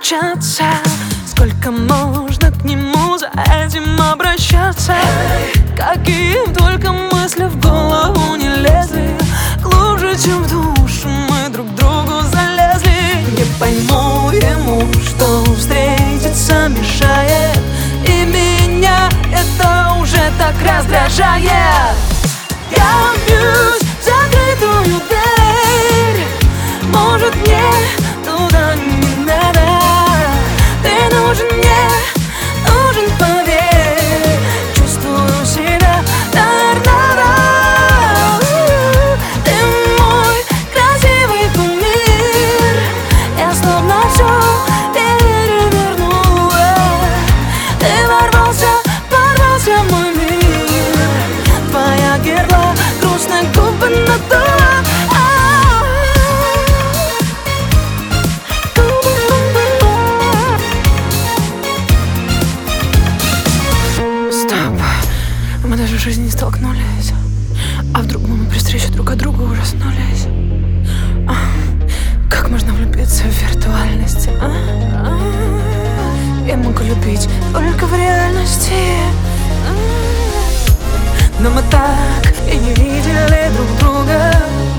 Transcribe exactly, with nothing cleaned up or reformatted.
встречаться? Сколько можно к нему за этим обращаться? Какие только мысли в голову не лезли, глубже, чем в душу мы друг другу залезли. Не пойму ему, что встретиться мешает, и меня это уже так раздражает. Я бьюсь в закрытую дверь, может, мне туда не надо. Ты нужен мне, нужен, поверь, чувствую себя торнадо. Ты мой красивый кумир, я словно все перевернула. Ты ворвался, ворвался в мой мир, твоя герла грустно губы надула. Мы даже в жизни не столкнулись, а вдруг мы при встрече друг от друга ужаснулись. А, как можно влюбиться в виртуальности? А? А, я могу любить только в реальности. А, но мы так и не видели друг друга.